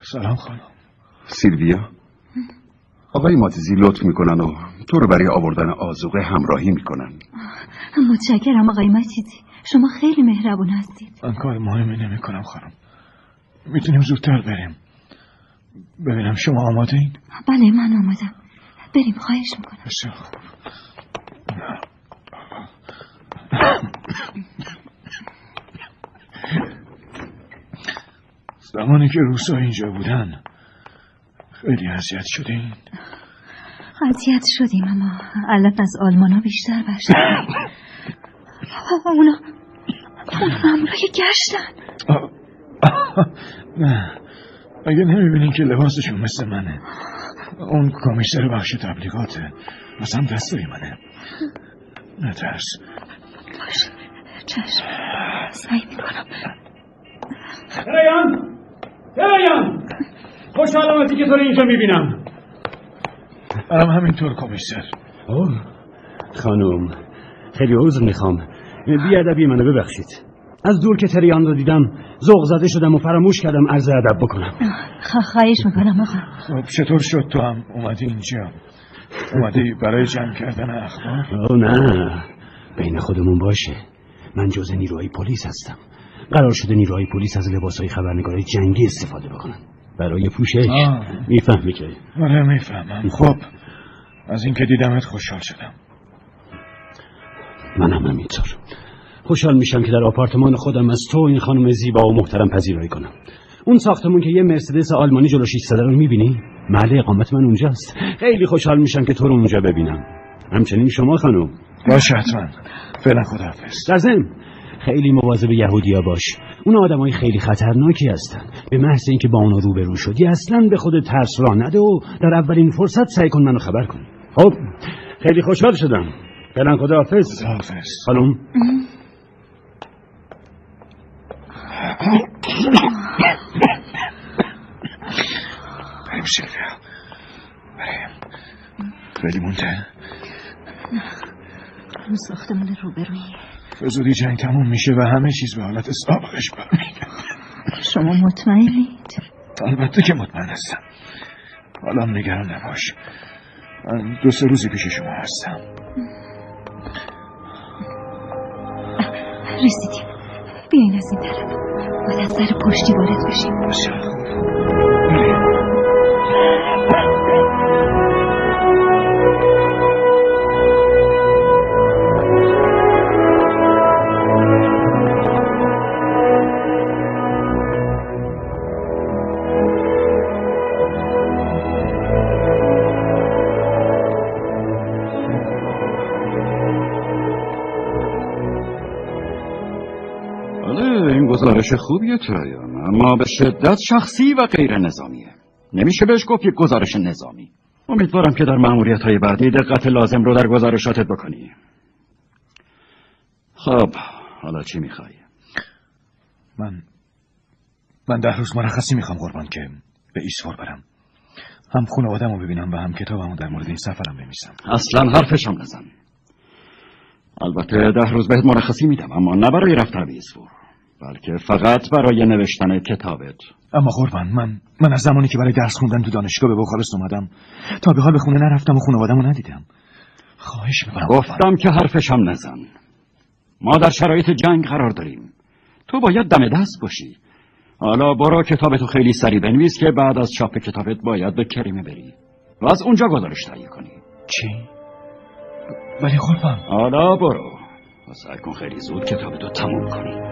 سلام خانم. سیلویا، آقای ماتیزی لطف میکنن و تو رو برای آوردن آذوقه همراهی میکنن. متشکرم آقای ماتیزی، شما خیلی مهربون هستید. من کار مهمی نمیکنم خانم. میتونیم زودتر بریم. ببینم شما آماده این؟ بله من آمادم. بریم، خواهش میکنم. بسیار خوب. زمانی که روسا اینجا بودن خیلی اذیت شدین. اذیت شدیم اما علت از آلمانا بیشتر برشدیم. اونا مامورای گشتن. نه اگه نمیبینین که لباسشون مثل منه. اون کمیسر بخش تبلیغاته، مثلا دستای منه. نترس. باشه چشم، سعی میکنم. هرایان خوشحالمتی که تو رو اینجا میبینم. منم همینطور کمیسر. خانم خیلی عذر میخوام، بیادبی منو ببخشید. از دور که تریان رو دیدم ذوق زده شدم و فراموش کردم عرض ادب بکنم. خواهش میکنم آقا. خب چطور شد تو هم اومدی اینجا؟ اومدی برای جمع کردن اخبار؟ نه بین خودمون باشه، من جزء نیروهای پلیس هستم. قرار شده نیروهای پلیس از لباسهای خبرنگارای جنگی استفاده بکنن برای پوشش. میفهمی که؟ آره میفهمم. خب از اینکه دیدمت خوشحال شدم. منم همینطور خوشحال میشم که در آپارتمان خودم از تو این خانم زیبا و محترم پذیرایی کنم. اون ساختمون که یه مرسدس آلمانی جلوش ایستاده رو میبینی؟ محل اقامت من اونجاست. خیلی خوشحال میشم که تو رو اونجا ببینم. همچنین شما خانم. باشه حتما. فعلا خداحافظ. در ضمن خیلی مواظب یهودیا باش. اون آدمای خیلی خطرناکی هستن. به محض اینکه با اونا روبرو شدی اصلا به خودت ترس راه نده و در اولین فرصت سعی کن منو خبر کن. خب خیلی خوشحال شدم. فعلا خداحافظ. خداحافظ. خانم. بریم سیلویا. بریم. خیلی مونده؟ اون ساختمون روبروی. به زودی جنگ تموم میشه و همه چیز به حالت سابقش برمیگرده. شما مطمئنید؟ البته که مطمئن هستم. حالا نگران نباش. من 2-3 روزی پیش شما هستم. رسیدیم. بیاین از این طرف. باید از در پشتی وارد بشیم. بسیار خوب. گزارش خوبیه ترایان، اما به شدت شخصی و غیر نظامیه. نمیشه بهش گفت یک گزارش نظامی. امیدوارم که در مأموریت‌های بعدی دقت لازم رو در گزارشاتت بکنی. خب حالا چی میخوای؟ من 10 روز مرخصی میخوام قربان که به ایسفور برم. هم خانواده‌مو ببینم و هم کتابمو در مورد این سفرم بنویسم. اصلا حرفشم نزن. البته 10 روز بهت مرخصی میدم، اما نه برای رفتن به ایسفور، بلکه فقط برای نوشتن کتابت. اما قربان من از زمانی که برای درس خوندن تو دانشگاه به بخارست اومدم تا به حال به خونه نرفتم و خانواده‌مو ندیدم. خواهش میکنم. گفتم که حرفشم نزن. ما در شرایط جنگ قرار داریم. تو باید دم دست باشی. حالا برو کتابتو خیلی سریع بنویس که بعد از چاپ کتابت باید به کریمه بری و از اونجا گزارش تهیه کنی. چی؟ ولی قربان. حالا برو و سعی کن خیلی زود کتابتو تموم کنی.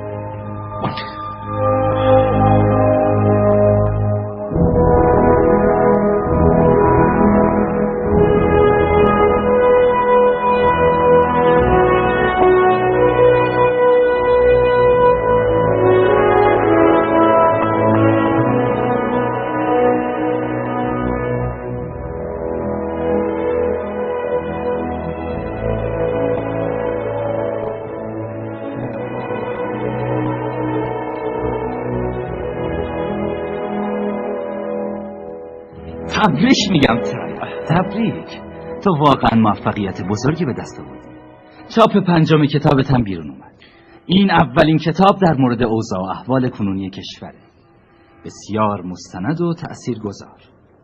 تبریک میگم تبریک. تو واقعا موفقیت بزرگی به دست آوردی. چاپ 5 کتابت هم بیرون اومد. این اولین کتاب در مورد اوضاع و احوال کنونی کشوره. بسیار مستند و تأثیرگذار.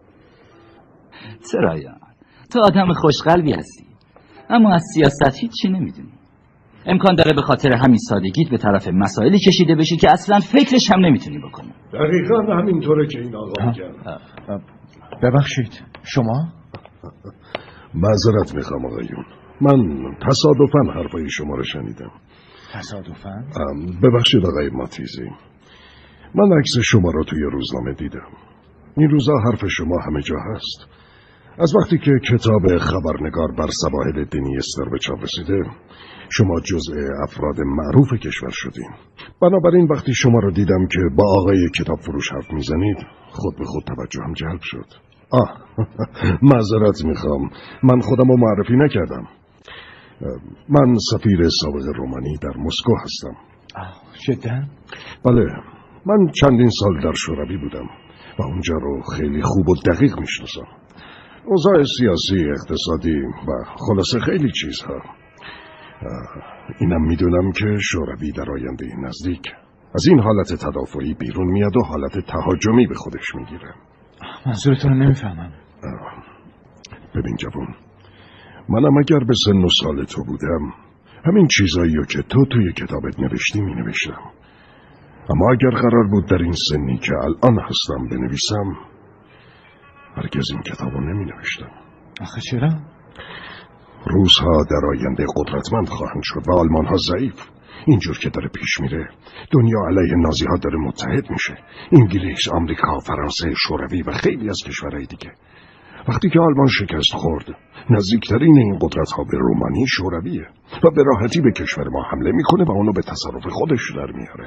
ترایان، تو آدم خوشقلبی هستی، اما از سیاست هیچی نمیدونی. امکان داره به خاطر همین سادگیت به طرف مسائلی کشیده بشی که اصلا فکرش هم نمیتونی بکنی. دقیقا همینطوره که این آقا میگن. ببخشید، شما؟ معذرت میخوام آقایون، من تصادفاً حرفای شما رو شنیدم. تصادفاً؟ ببخشید آقای ماتیزی، من عکس شما رو توی روزنامه دیدم. این روزا حرف شما همه جا هست. از وقتی که کتاب خبرنگار بر سواحل دنیستر به چاپ رسیده، شما جزء افراد معروف کشور شدین. بنابراین وقتی شما رو دیدم که با آقای کتاب فروش حرف میزنید، خود به خود توجهم جلب شد. معذرت میخوام، من خودم رو معرفی نکردم. من سفیر سابق رومانی در مسکو هستم. جدا؟ بله، من چندین سال در شوروی بودم و اونجا رو خیلی خوب و دقیق میشناسم. اوضاع سیاسی، اقتصادی و خلاصه خیلی چیزها. اینم میدونم که شوروی در آینده نزدیک از این حالت تدافعی بیرون میاد و حالت تهاجمی به خودش میگیره. منظورتون رو نمیفهمم. ببین جوان، منم اگر به سن و سال تو بودم همین چیزایی رو که تو توی کتابت نوشتی می نوشتم. اما اگر قرار بود در این سنی که الان هستم بنویسم، هرگز این کتاب رو نمی نوشتم. آخه چرا؟ روس‌ها در آینده قدرتمند خواهند شد و آلمان‌ها ضعیف. اینجور که داره پیش میره، دنیا علیه نازی‌ها داره متحد میشه. انگلیس، آمریکا، فرانسه، شوروی و خیلی از کشورهای دیگه. وقتی که آلمان شکست خورد، نزدیکترین این قدرت‌ها به رومانی شورویه و به راحتی به کشور ما حمله میکنه و اونو به تصرف خودش در میاره.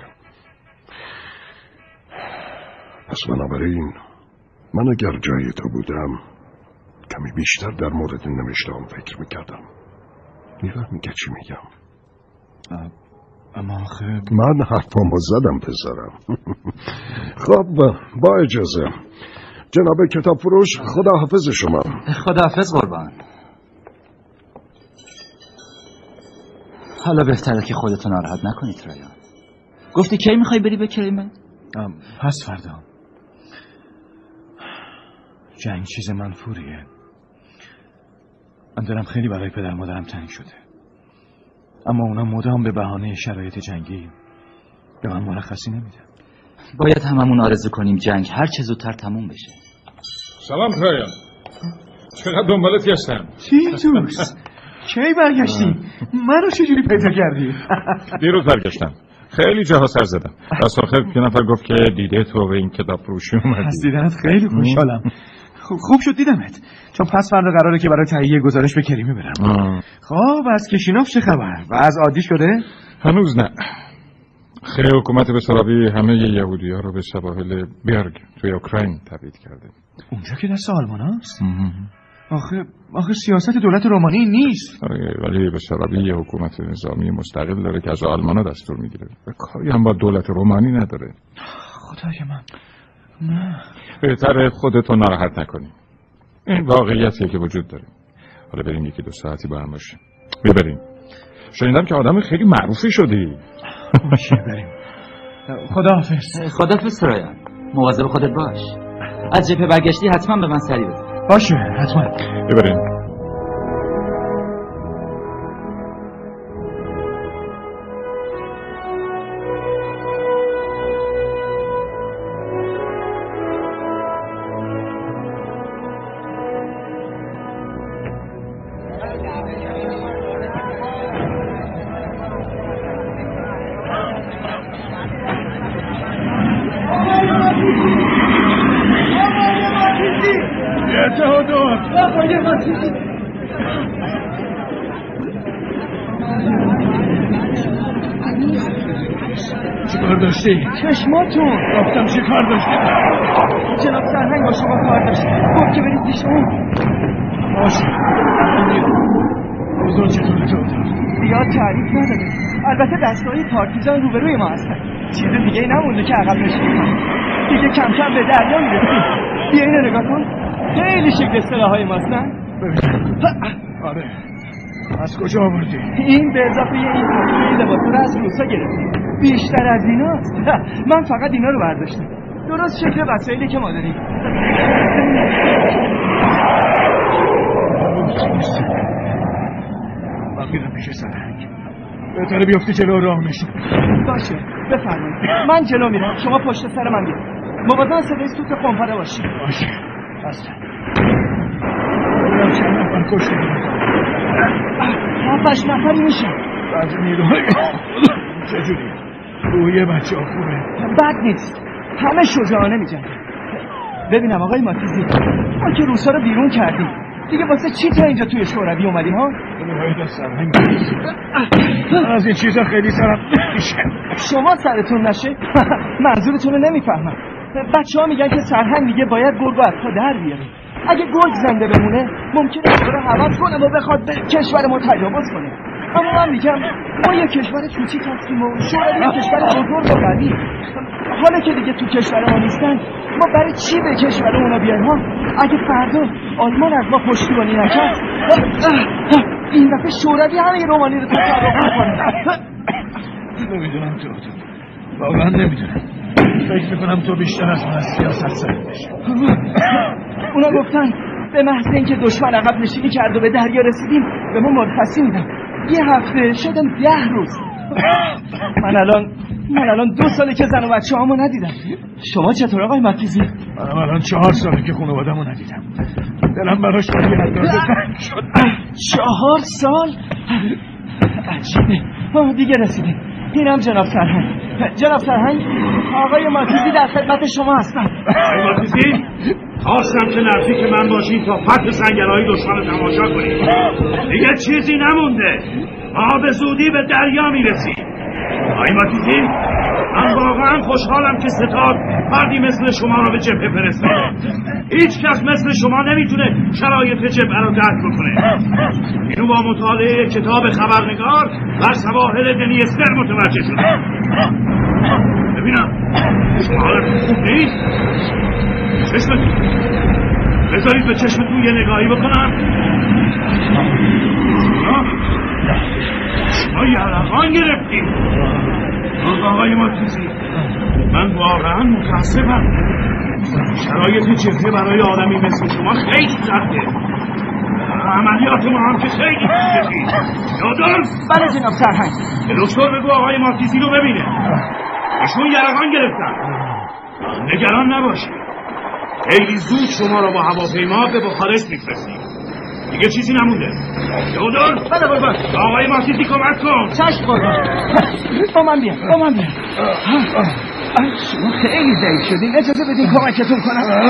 پس بنابراین من اگر جای تو بودم کمی بیشتر در مورد نوشته‌ام فکر میکردم. میگه چی میگم؟ اما آخه من حرفامو زدم پسرم. خب با اجازه جناب کتاب فروش، خداحافظ شما. خداحافظ قربان. حالا بهتره که خودتو ناراحت نکنید رایان. گفتی کی میخوای بری به کریمه؟ پس فردا. جنگ چیز منفوریه. من دارم خیلی برای پدر مادرم تنگ شده، اما اونا مدام به بهانه شرایط جنگی به من مرخصی نمیدن. باید هممون آرزو کنیم جنگ هر چه زودتر تموم بشه. سلام رایان، چقدر دنبالت گشتم. تیتوس، کی برگشتی؟ منو چجوری پیدا کردی؟ دیروز برگشتم، خیلی جاها سر زدم. از آخر یه نفر گفت که دیده تو به این کتاب فروشی اومدی. از دیدنت خیلی خوشحالم. خوب شد دیدمت، چون پس فردا قراره که برای تهیه گزارش به کریمه برم. خب از کشینوف چه خبر؟ و از عادی شده؟ هنوز نه. خیلی حکومت بسارابی همه یهودی‌ها رو به سواحل برگ توی اوکراین تبعید کرده. اونجا که دست آلمان هست؟ آخه سیاست دولت رومانی نیست. ولی بسارابی یه حکومت نظامی مستقل داره که از آلمان‌ها دستور میگیره و کاری هم با دولت رومانی نداره. خدای من، نه. بهتره خودتو ناراحت نکنی. این واقعیتیه که وجود داره. حالا بریم یکی دو ساعتی با هم باشیم. بریم. شنیدم که آدم خیلی معروفی شدی. باشه بریم. خداحافظ. خداحافظ رایان. مواظب خودت باش. از جبهه برگشتی حتما به من سری بده. باشه حتما. بریم. چیکار داشتی؟ چشماتون گفتم چیکار داشتی؟ جناب سرهنگ با شما کار داشت، گفت که برید پیش اون. باشه. اوضاع چطوره تو؟ زیاد تعریف نداره. البته دسته‌های پارتیزان روبروی ما هستن. چیز دیگه ای نمونده که عقب نشینی کنیم. دیگه کم کم به دریا میرسیم. بیا اینو نگاه کن. خیلی شکل سلاح‌های ماست نه؟ آره. از کجا آوردی؟ این به اضافه این لباسا رو از روسا گرفتیم. بیشتر از ایناست. من فقط اینا رو برداشتم. درست شکل وسایلی که ما داریم. من میرم پیش سرهنگ. بهتره بیفتی جلو راه نشون. باشه بفرمایید. من جلو میرم، شما پشت سر من بیاید. مواظب صدای سوت پمپره باشید. باشه بسته. چند نفر کشته بودن؟ 7-8 نفری میشه. بعضی نیروهای چجوری؟ روی بچه ها خوبه؟ بد نیست، همه شجاعانه میجنگن. ببینم آقای ماتیزی، ما که روسا رو بیرون کردیم، دیگه واسه چی تا اینجا توی شوروی اومدیم ها؟ باید از سرهنگ من از این چیزا خیلی سرم میشه. شما سرتون نشه؟ منظورتون رو نمیفهمم. بچه ها میگن که سرهنگ میگه باید گرگ از پا در بیاریم. اگه گرگ زنده بمونه ممکنه رو حوض کنه و بخواد به کشور ما تجاوز کنه. اما من میگم ما یه کشور کوچیک هستیم و شوروی یه کشور بزرگ و قوی. حالا که دیگه تو کشور ما نیستن، ما برای چی به کشور اونا بیایم ها؟ اگه فردا آلمان از ما پشتیبانی نکرد، این دفعه شوروی همه رومانی رو تصرف میکنه. نمیدونم تو واقعا نمیدونم. فکر میکنم تو بیشتر از من از سیاست سرد بشه. اونا گفتن به محض اینکه دشمن عقب نشینی کرد و به دریا رسیدیم به ما مرخصی میدن. یه هفته شاید 10 روز. من الان 2 ساله که زن و بچه هامو ندیدم. شما چطور آقای ماتیزی؟ منم الان 4 ساله که خانواده‌مو ندیدم. دلم براش باید اندازه تنگ شد. 4 سال؟ عجیبه. دیگه رسیدیم. اینم جناب سرهنگ. جناب سرهنگ، آقای ماتیزی در خدمت شما هستن. آقای ماتیزی، خواستم که نزدیک من باشین تا فتح سنگرهای دشمن رو تماشا کنید. دیگه چیزی نمونده. ما به زودی به دریا میرسیم. آقای ماتیزی، من واقعا خوشحالم که ستاد فردی مثل شما رو به جبهه فرستاده. هیچ کس مثل شما نمیتونه شرایط جبهه رو درک بکنه. اینو با مطالعه کتاب خبرنگار بر سواحل دنیستر متوجه شدم. ببینم شما حالتون خوب نیست؟ چشمتون بذارید به چشمتون یه نگاهی بکنم. شما یرقان گرفتید. آقای ماتیزی، من واقعا متاسفم. شرایط جبهه برای آدمی مثل شما خیلی سخته. عملیات ما هم که خیلی کشید. یادم؟ بله جناب سرهنگ. به دکتر بگو آقای ماتیزی رو ببینه. ایشون یرقان گرفتن. نگران نباشید. خیلی زود شما رو با هواپیما به بخارست میفرستیم. دیگه چیزی نمونده. یودر؟ بله قربان. آقای ماتیزی کمک کن. چشم قربان. با من بیا. شما خیلی ضعیف شدین. اجازه بدین کمکتون کنم.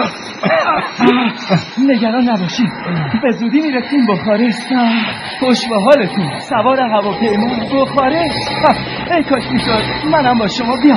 نگران نباشید. به زودی میرسیم بخارست. خوش به حالتون. سوار هواپیما بخارست. ای کاش میشد منم با شما بیام.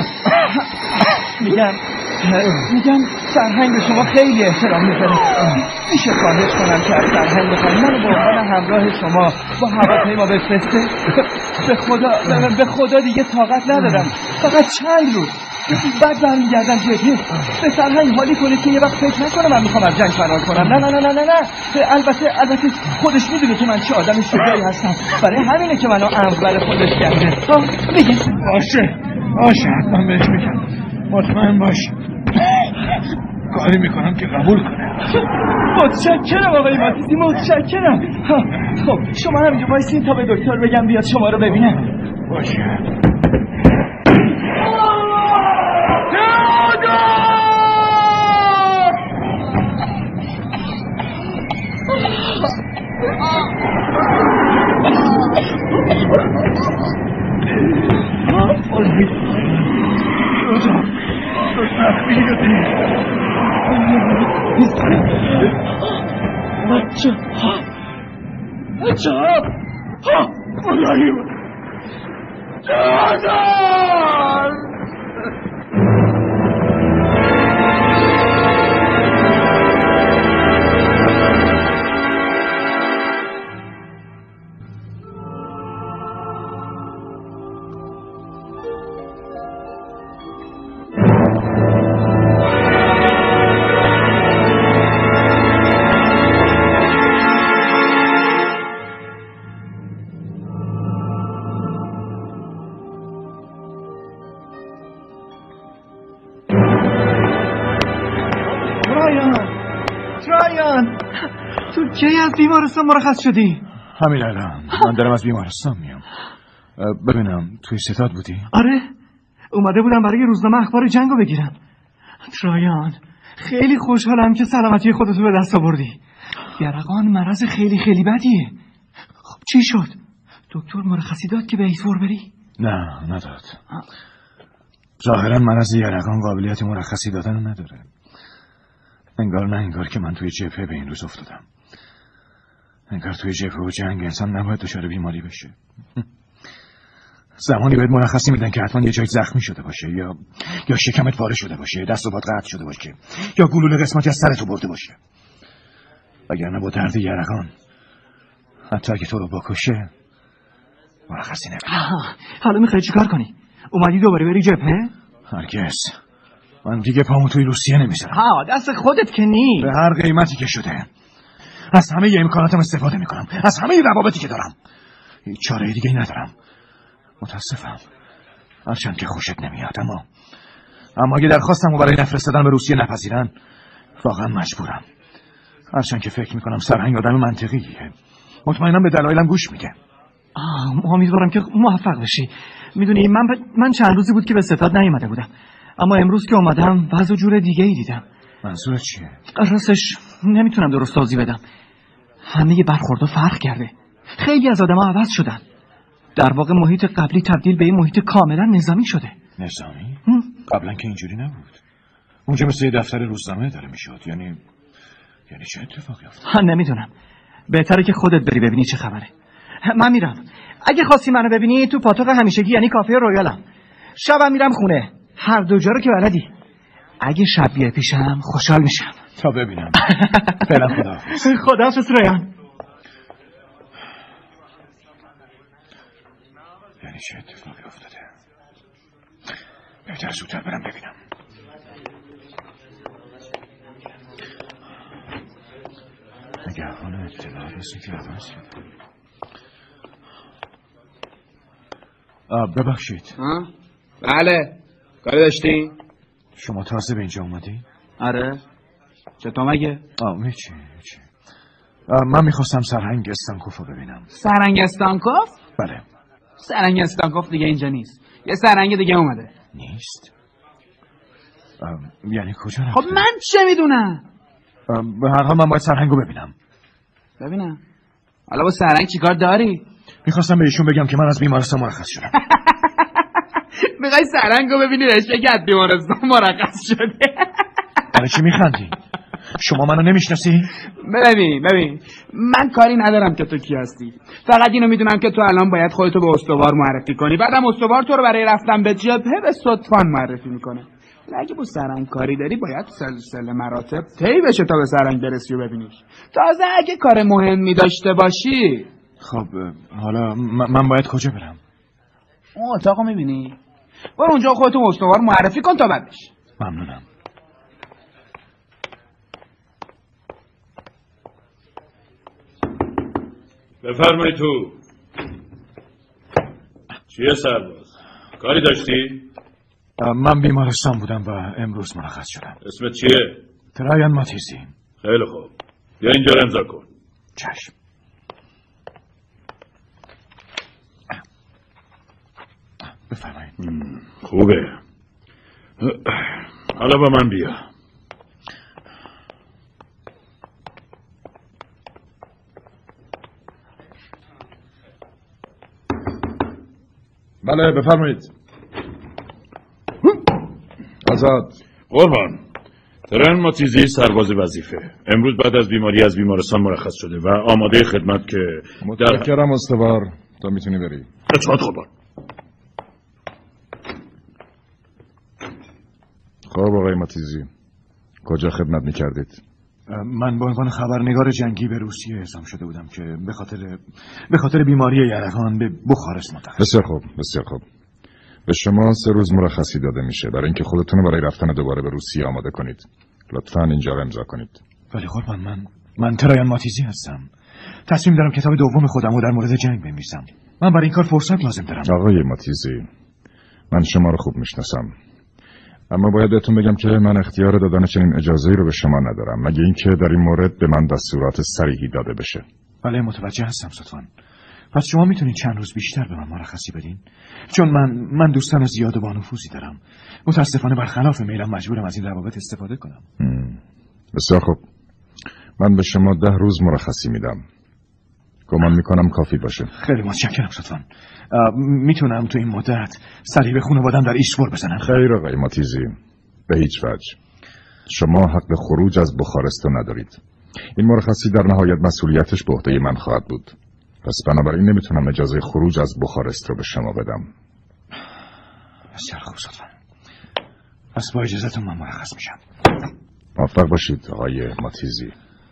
میگم سرهنگ به شما خیلی احترام میذاره. میشه خواهش کنم که از سرهنگ بخوام منو به عنوان همراه شما با هواپیما بفرسته؟ به خدا دیگه طاقت ندارم. فقط چند روز بعد برمیگردم جبهه. به سرهنگ حالی کنید که یه وقت فکر نکنم من میخوام از جنگ فرار کنم. نه. البته خودش میدونه که من چه آدم شجاعی هستم. برای همینه که منو امر بر خودش کرده. میگید باشه حتما بهش میگم. مطمئن باش. کاری میکنم که قبول کنه. متشکرم آقای ماتیزی، متشکرم. خب شما همینجا وایسین تا به دکتر بگم بیاد شما رو ببینم. باشه. رایان تو کی از بیمارستان مرخص شدی؟ همین الان من دارم از بیمارستان میام. ببینم توی ستاد بودی؟ آره اومده بودم برای روزنامه اخبار جنگو بگیرم. رایان خیلی خوشحالم که سلامتی خودتو به دست آوردی. یرقان مرض خیلی خیلی بدیه. خب چی شد؟ دکتر مرخصی داد که به ایتور بری؟ نه نداد. ظاهرا مرض یرقان قابلیت مرخصی دادن نداره. انگار نه انگار که من توی جبهه به این روز افتادم. انگار توی جبهه و جنگ انسان نباید دچار بیماری بشه. زمانی باید مرخصی میدن که حتما یه جای زخمی شده باشه یا شکمت پاره شده باشه، دست و پات قطع شده باشه یا گلوله قسمتی از سرتو برده باشه. وگرنه با درد یرقان حتی اگه تو رو بکشه مرخصی نمیدن. حالا میخوای چیکار کنی؟ اومدی دوباره بری جبهه؟ هرگز. من دیگه پامو توی روسیه نمیذارم. دست خودت که نی. به هر قیمتی که شده از همه امکاناتم استفاده میکنم، از همه روابطی که دارم. هیچ چاره دیگه ندارم. متاسفم هرچند که خوشت نمیاد، اما اگه درخواستمو برای نفرستادن به روسیه نپذیرن واقعا مجبورم. هرچند که فکر میکنم سرهنگ آدم منطقیه، مطمئنم به دلایلم گوش میده. امیدوارم که موفق بشی. میدونی من چند روزی بود که به ستاد نیومده بودم، اما امروز که اومدم وضع جور دیگه ای دیدم. منظورت چیه؟ راستش نمیتونم درست توضیح بدم. همه برخوردها فرق کرده. خیلی از آدم‌ها عوض شدن. در واقع محیط قبلی تبدیل به یه محیط کاملا نظامی شده. نظامی؟ قبلا که اینجوری نبود. اونجا مثل یه دفتر روزنامه داره میشد. یعنی چه اتفاقی افتاد؟ نمیدونم. بهتره که خودت بری ببینی چه خبره. من میرم. اگه خواستی منو ببینی تو پاتوق همیشگی یعنی کافه رویالم. شبم میرم خونه. هر دو جا رو که بلدی. اگه شب بیای پیشم خوشحال میشم. تا ببینم. فعلا خداحافظ. خداحافظ رایان. یعنی چه اتفاقی افتاده؟ بهتر زودتر برم ببینم. نگهبان اطلاعات مثل که عوض شده. ببخشید. بله کاری داشتی؟ شما تازه به اینجا اومدی؟ آره. چطور مگه؟ هیچی. من میخواستم سرهنگ استانکوف رو ببینم. سرهنگ استانکوف؟ بله. سرهنگ استانکوف دیگه اینجا نیست. یه سرهنگ دیگه اومده. نیست؟ یعنی کجا رفته؟ خب من چه میدونم؟ به هر حال من باید سرهنگ رو ببینم. حالا با سرهنگ چیکار داری؟ میخواستم به ایشون بگم که من از بیمارستان مرخص شدم. میخوای سرهنگ رو ببینی بهش بگی از بیمارستان مرخص شده؟ برای چی میخندی؟ شما منو نمیشناسی؟ ببین من کاری ندارم که تو کی هستی. فقط اینو میدونم که تو الان باید خودتو به استوار معرفی کنی. بعدم استوار تو رو برای رفتن به جبهه به صدفان معرفی میکنه. اگه با سرهنگ کاری داری باید سلسله مراتب طی بشه تا به سرهنگ برسی و ببینیش. تازه اگه کار مهمی داشته باشی. خب حالا من باید کجا برم؟ اون اتاقو میبینی؟ برو اونجا خودتو استوار معرفی کن تا بعدش. ممنونم. بفرمایی تو. چیه سرباز؟ کاری داشتی؟ من بیمارستان بودم و امروز مرخص شدم. اسمت چیه؟ ترایان ماتیزی. خیلی خوب. بیا اینجا رو امضا کن. چشم. بفرمایید. خوبه. حالا با من بیا. بله بفرمایید. آزاد. قربان. ترایان ماتیزی سرباز وظیفه. امروز بعد از بیماری از بیمارستان مرخص شده و آماده خدمت که متشکرم استوار. تا میتونی بری. اطاعت قربان. خب آقای ماتیزی کجا خدمت میکردید؟ من به عنوان خبرنگار جنگی به روسیه اعزام شده بودم که به خاطر بیماری یرقان به بخارست منتقل. بسیار خوب. به شما 3 روز مرخصی داده میشه برای اینکه خودتون برای رفتن دوباره به روسیه آماده کنید. لطفاً اینجا رو امضا کنید. ولی قربان من ترایان ماتیزی هستم. تصمیم دارم کتاب دوم خودم رو در مورد جنگ بنویسم. من برای این کار فرصت لازم دارم. آقای ماتیزی من شما رو خوب میشناسم. اما باید بهتون بگم که من اختیار دادن چنین اجازه‌ای رو به شما ندارم، مگه اینکه در این مورد به من دستورات صریحی داده بشه. بله متوجه هستم ستوان. پس شما میتونید چند روز بیشتر به من مرخصی بدین؟ چون من دوستان زیاد و با نفوذی دارم. متاسفانه برخلاف میلم مجبورم از این روابط استفاده کنم. بسیار خوب. من به شما 10 روز مرخصی میدم. گمان میکنم کافی باشه. خیلی متشکرم ستوان. میتونم تو این مدت سری به خانواده‌ام در ایشور بزنم؟ خیر آقای ماتیزی، به هیچ وجه. شما حق خروج از بخارست رو ندارید. این مرخصی در نهایت مسئولیتش به عهده من خواهد بود. پس بنابراین نمیتونم اجازه خروج از بخارست رو به شما بدم. بسیار خوب ستوان. پس با اجازهتون من مرخص میشم. موفق باشید آقای ماتیزی.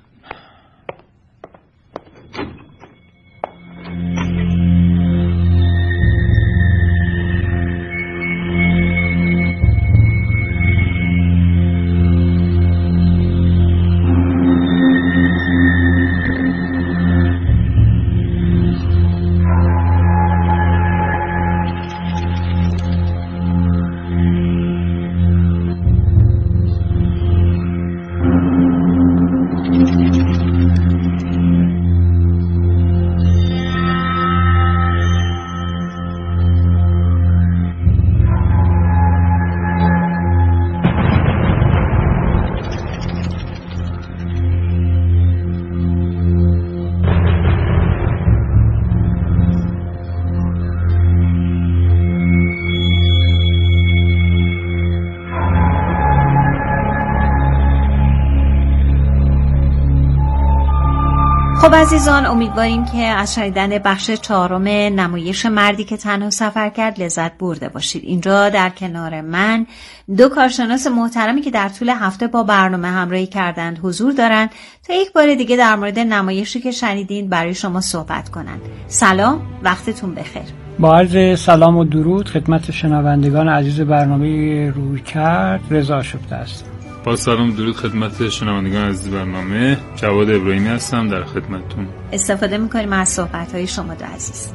خب عزیزان، امیدواریم که از شنیدن بخش 4 نمایش مردی که تنها سفر کرد لذت برده باشید. اینجا در کنار من 2 کارشناس محترمی که در طول هفته با برنامه همراهی کردند حضور دارند تا یک بار دیگه در مورد نمایشی که شنیدین برای شما صحبت کنند. سلام، وقتتون بخیر. با عرض سلام و درود خدمت شنوندگان عزیز برنامه رویکرد، رضا شفته هستم. با سلام درود خدمت شنوندگان عزیز برنامه، جواد ابراهیمی هستم در خدمتتون. استفاده می‌کنیم از صحبت‌های شما دو عزیز.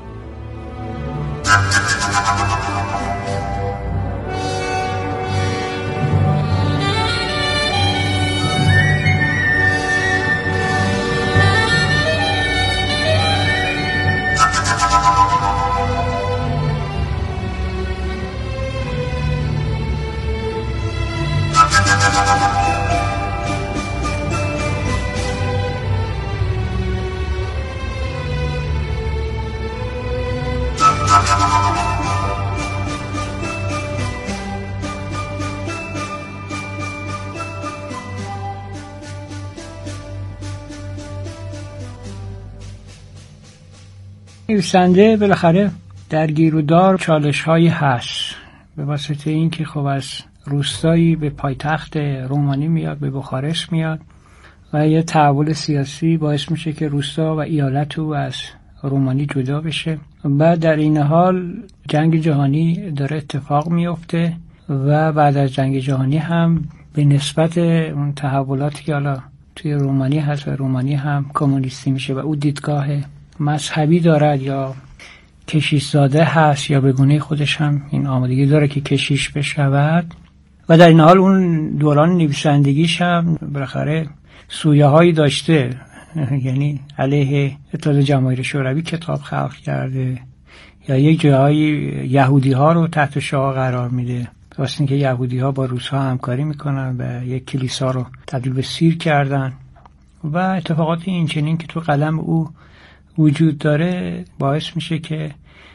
نویسنده بالاخره در گیر و دار چالش‌هایی هست به واسطه این که خب از روستایی به پایتخت رومانی میاد، به بخارست میاد و یه تحول سیاسی باعث میشه که روستا و ایالت او از رومانی جدا بشه. بعد در این حال جنگ جهانی داره اتفاق میفته و بعد از جنگ جهانی هم به نسبت اون تحولاتی که حالا توی رومانی هست و رومانی هم کمونیستی میشه و او دیدگاه مذهبی دارد یا کشیش زاده هست یا به گونه خودش هم این آمادگی داره که کشیش بشود و در این حال اون دوران نویسندگیش هم بالاخره سویه هایی داشته، یعنی علیه اتحاد جماهیر شوروی کتاب خلق کرده یا یک جاهای یهودی ها رو تحت شعار قرار میده، واسه اینکه یهودی ها با روس ها همکاری میکنن و یک کلیسا رو تبدیل به سیر کردن و اتفاقات این چنین که تو قلم او وجود داره باعث میشه که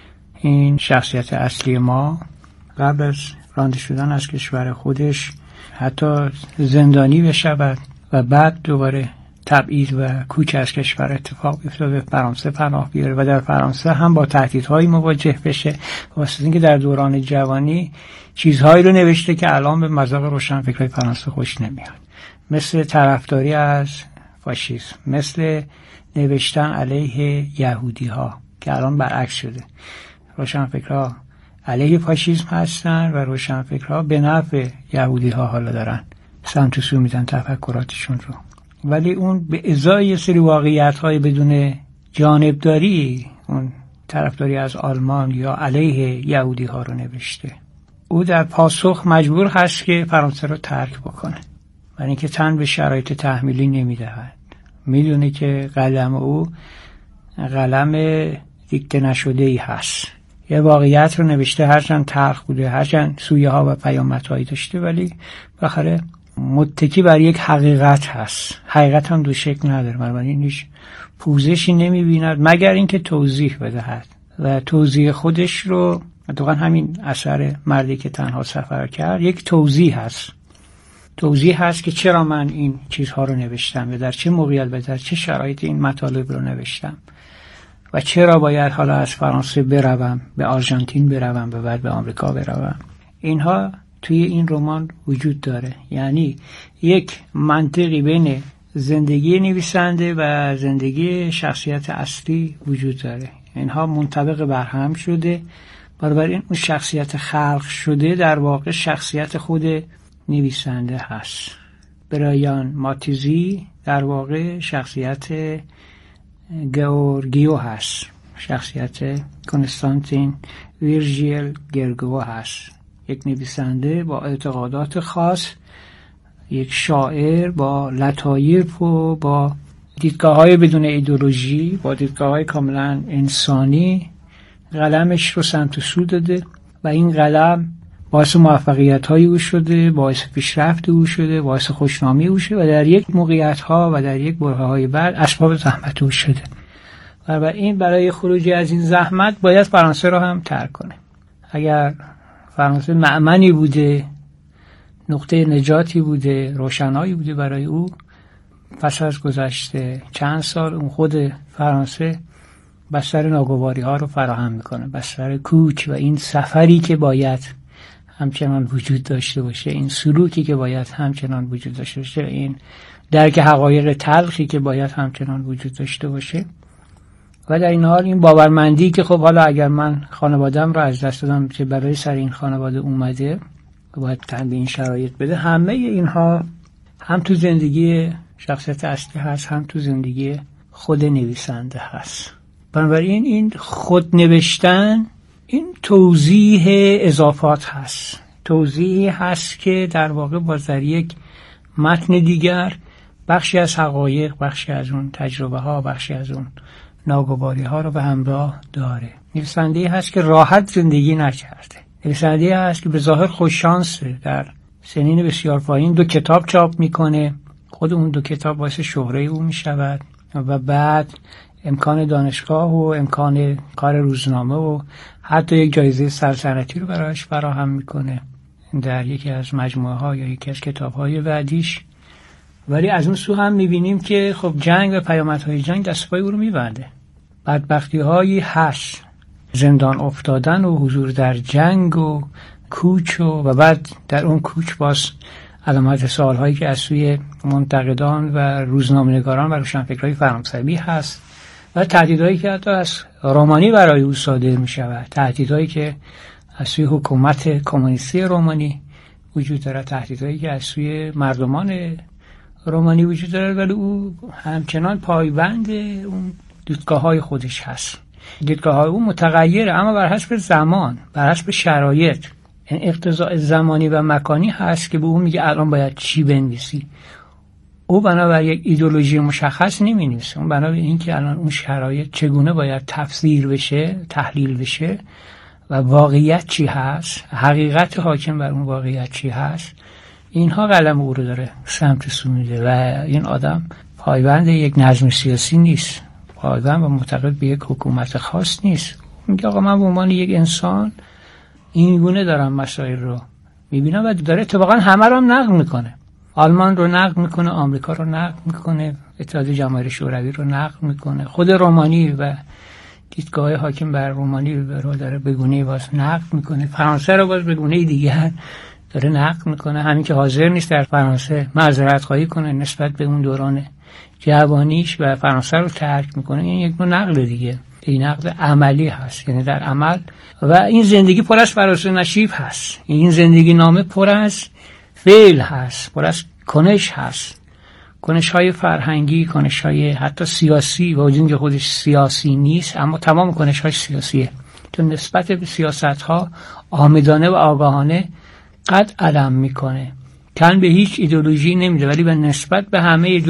این شخصیت اصلی ما قبل از رانده شدن از کشور خودش حتی زندانی بشود و بعد دوباره تبعید و کوچ از کشور اتفاق بیفته، به فرانسه پناه بیاره و در فرانسه هم با تهدیدهای مواجه بشه. واسه اینکه در دوران جوانی چیزهایی رو نوشته که الان به مذاق روشنفکرای فرانسه خوش نمیاد، مثل طرفداری از فاشیسم، مثل نوشتن علیه یهودی ها که الان برعکس شده. روشنفکرها علیه فاشیسم هستن و روشنفکرها به نفع یهودی ها حالا دارن سمت و سو میدن تفکراتشون رو، ولی اون به ازای یه سری واقعیت های بدون جانبداری اون طرفداری از آلمان یا علیه یهودی ها رو نوشته. او در پاسخ مجبور هست که فرانسه رو ترک بکنه، برای اینکه تن به شرایط تحمیلی نمیدهد. میدونه که قلم او قلم دیکته نشده ای هست. یه واقعیت رو نوشته، هرچند تلخ بوده، هرچند سویه ها و پیامدهایی داشته، ولی بالاخره متکی بر یک حقیقت هست. حقیقت هم دو شکل نداره، بنابراین هیچ پوزشی نمیبیند مگر اینکه توضیح بدهد و توضیح خودش رو واقعا همین اثر مردی که تنها سفر کرد یک توضیح هست. توضیح هست که چرا من این چیزها رو نوشتم و در چه موقعیت و در چه شرایطی این مطالب رو نوشتم و چرا باید حالا از فرانسه بروم به آرژانتین بروم و بعد به آمریکا بروم. اینها توی این رمان وجود داره، یعنی یک منطقی بین زندگی نویسنده و زندگی شخصیت اصلی وجود داره. اینها منطبق بر هم شده، بنابراین اون شخصیت خلق شده در واقع شخصیت خود نویسنده هست. برایان ماتیزی در واقع شخصیت گئورگیو هست، شخصیت کنستانتین ویرژیل گرگو هست، یک نویسنده با اعتقادات خاص، یک شاعر با لطایف و با دیدگاه‌های بدون ایدئولوژی، با دیدگاه‌های کاملا انسانی قلمش رو سمت و سو داده و این قلم باعث موفقیت‌های او شده، باعث پیشرفت او شده، باعث خوشنامی او شده و در یک موقعیت‌ها و در یک برهه‌های بعد اسباب زحمت او شده. و این برای خروج از این زحمت باید فرانسه رو هم ترک کنه. اگر فرانسه مأمنی بوده، نقطه نجاتی بوده، روشنایی بوده برای او، پس از گذشته چند سال اون خود فرانسه بستر ناگواری‌ها رو فراهم میکنه، بستر کوچ و این سفری که باید همچنان وجود داشته باشه، این سلوکی که باید همچنان وجود داشته باشه، این درک حقایق تلخی که باید همچنان وجود داشته باشه. و در این حال این باورمندی که خب حالا اگر من خانواده‌ام رو از دست دادم که برای سر این خانواده اومده باید تن به این شرایط بده، همه اینها هم تو زندگی شخصیت اصلی هست، هم تو زندگی خود نویسنده هست. بنابراین این خود نوشتن این توضیح اضافات هست، توضیحی هست که در واقع باز در یک متن دیگر بخشی از حقایق، بخشی از اون تجربه ها، بخشی از اون ناگواری ها رو به همراه داره. نویسنده‌ای هست که راحت زندگی نکرده، نویسنده‌ای هست که به ظاهر خوششانسه، در سنین بسیار پایین 2 کتاب چاپ میکنه، خود اون 2 کتاب باعث شهره او میشود و بعد امکان دانشگاه و امکان کار روزنامه و حتی یک جایزه سلطنتی رو برایش فراهم میکنه در یکی از مجموعه ها یا یکی از کتاب های بعدیش. ولی از اون سو هم میبینیم که خب جنگ و پیامدهای جنگ دست پای او رو میبنده. بدبختی هایی هست، زندان افتادن و حضور در جنگ و کوچ و بعد در اون کوچ باز علامت سوال هایی که از سوی منتقدان و روزنامه‌نگاران و روشنفکرهای فرانسوی هست و تهدیدهایی که حتی از رومانی برای او صادر می شود، تهدیدهایی که از سوی حکومت کمونیستی رومانی وجود دارد، تهدیدهایی که از سوی مردمان رومانی وجود دارد، ولی او همچنان پایبند اون دیدگاه‌های خودش هست. دیدگاه‌های او متغیره اما بر حسب زمان، بر حسب شرایط. این اقتضاء زمانی و مکانی هست که به او میگه الان باید چی بنویسی. او بنابر یک ایدئولوژی مشخص نمی‌نویسه، اون بنابر این که الان اون شرایط چگونه باید تفسیر بشه، تحلیل بشه و واقعیت چی هست، حقیقت حاکم بر اون واقعیت چی هست، اینها قلم او رو داره سمت سو میده. و این آدم پایبند یک نظم سیاسی نیست، پایبند و معتقد به یک حکومت خاص نیست. میگه آقا من به عنوان یک انسان این گونه دارم مسائل رو میبینم و داره اتفاقا همه رو هم نقد میکنه. آلمان رو نقد میکنه، آمریکا رو نقد میکنه، اتحادیه جماهیر شوروی رو نقد میکنه، خود رومانی و دیدگاه حاکم بر رومانی رو داره به گونه‌ای باز نقد میکنه، فرانسه رو باز به گونه‌ای دیگر داره نقد میکنه. همین که حاضر نیست در فرانسه معذرت خواهی کنه نسبت به اون دوران جوانیش و فرانسه رو ترک میکنه، این یک نوع نقد دیگه، این نقد عملی هست، یعنی در عمل. و این زندگی پر از فراز و نشیب هست، این زندگی نامه پر از فعل هست، پر از کنش هست، کنش‌های فرهنگی، کنش‌های حتی سیاسی، با وجود اینکه خودش سیاسی نیست اما تمام کنش‌هاش سیاسیه. تو نسبت به سیاست‌ها عامدانه و آگاهانه قد علم میکنه. تن به هیچ ایدئولوژی نمیده، ولی به نسبت به همه